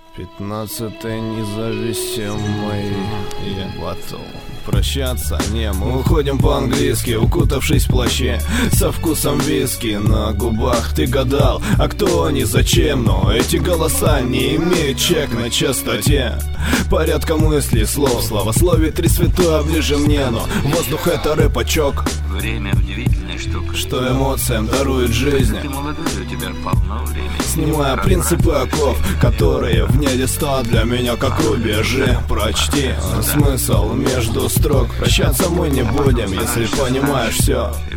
15-й независимый батл. Прощаться не, мы уходим по-английски, укутавшись в плаще, со вкусом виски на губах. Ты гадал, а кто они, зачем? Но эти голоса не имеют чек на частоте. Порядка мыслей, слов, славословие три святое ближе мне. Но воздух — это рэпачок. Время удивительная штука, что эмоциям дарует жизнь. Ты молодой, у тебя полно времени. Снимая принципы оков, которые вне листа для меня как рубежи. Прочти смысл между строк. Прощаться мы не будем, если понимаешь все.